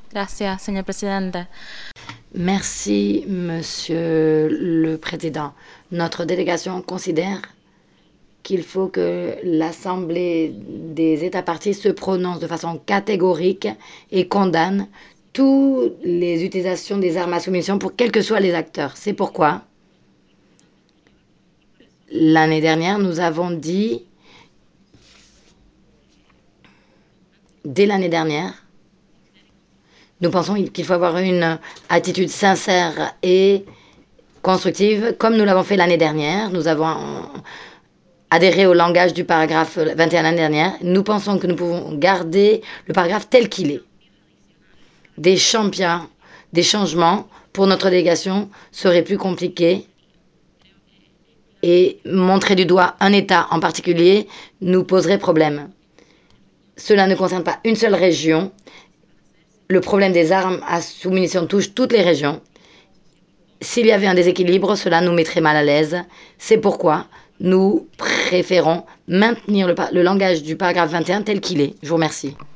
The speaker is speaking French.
Gracias, señor presidente. Merci, Monsieur le Président. Notre délégation considère qu'il faut que l'Assemblée des États parties se prononce de façon catégorique et condamne toutes les utilisations des armes à soumission pour quels que soient les acteurs. C'est pourquoi, l'année dernière, nous avons dit, dès l'année dernière, nous pensons qu'il faut avoir une attitude sincère et constructive, comme nous l'avons fait l'année dernière. Nous avons adhéré au langage du paragraphe 21 l'année dernière. Nous pensons que nous pouvons garder le paragraphe tel qu'il est. Des champions, des changements pour notre délégation seraient plus compliqués et montrer du doigt un État en particulier nous poserait problème. Cela ne concerne pas une seule région. Le problème des armes à sous-munitions touche toutes les régions. S'il y avait un déséquilibre, cela nous mettrait mal à l'aise. C'est pourquoi nous préférons maintenir le langage du paragraphe 21 tel qu'il est. Je vous remercie.